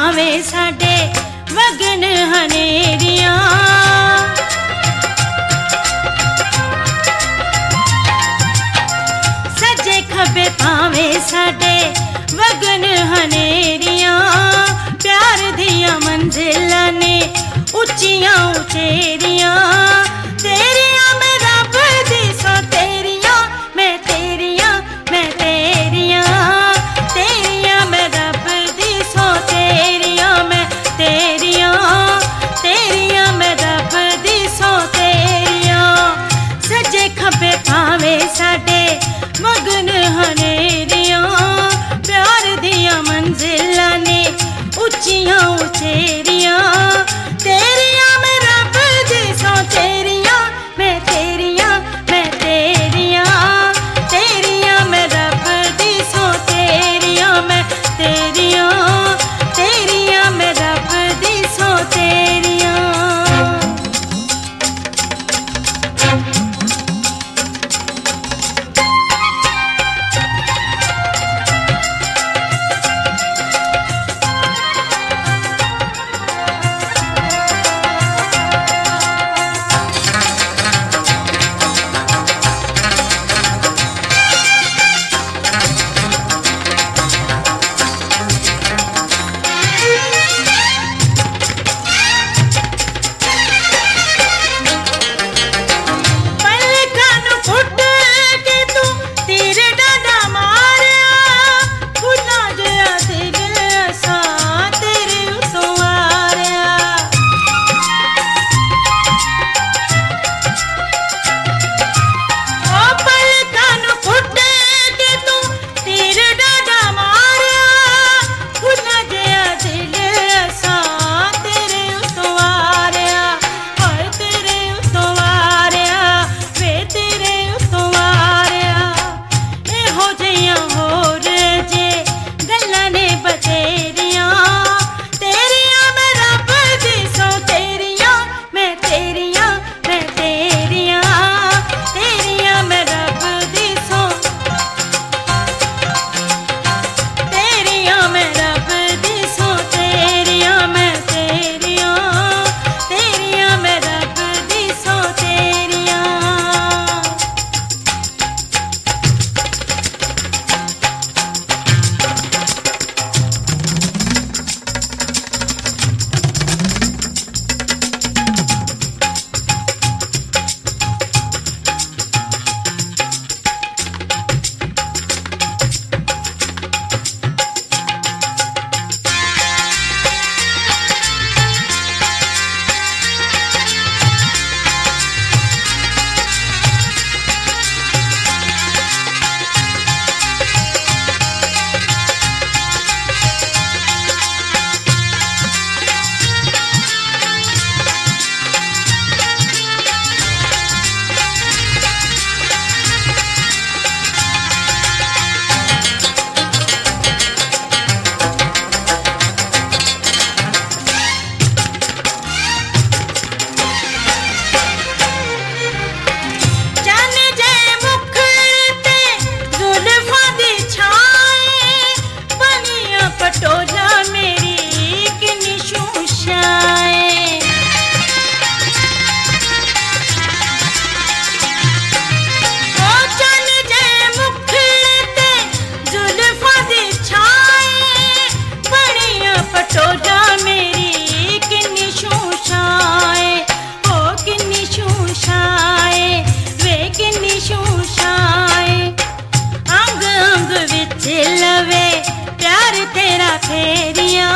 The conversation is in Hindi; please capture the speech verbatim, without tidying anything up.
पावे साडे वगन हनेरियां। सजे खबे पावे साडे वगन हनेरियां। प्यार दियां मंजिलां ने उच्चियां उचेरियां। तेरियां मैं रब दी सो तेरियां, मैं तेरियां मैं तेरियां। तेरियां मैं रब दी सो तेरियां, मैं तेरियां। तेरियां मैं रब दी सो तेरियां। सजे खबे पावे साडे मगन हनेरियां। प्यार दियां मंजिलां ने उच्चियां उचेरियां। तेरियां मैं रब दी सो तेरियां, मैं तेरियां मैं तेरियां। तेरियां मैं रब दी सो तेरियां, मैं तेरियां। तेरियां मैं रब दी सो तेरियां। लवे प्यार तेरा फेरियां।